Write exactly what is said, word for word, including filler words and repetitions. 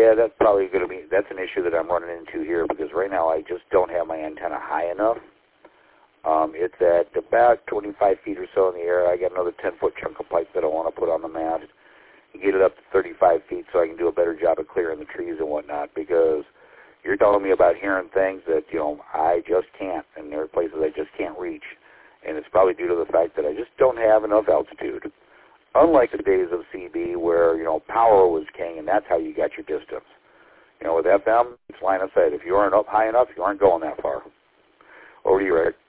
Yeah, that's probably going to be, that's an issue that I'm running into here because right now I just don't have my antenna high enough. Um, it's at about twenty-five feet or so in the air. I got another ten-foot chunk of pipe that I want to put on the mast and get it up to thirty-five feet so I can do a better job of clearing the trees and whatnot, because you're telling me about hearing things that, you know, I just can't, and there are places I just can't reach. And it's probably due to the fact that I just don't have enough altitude. Unlike the days of C B where, you know, power was king and that's how you got your distance. You know, with F M, it's line of sight. If you aren't up high enough, you aren't going that far. Over to you, Rick.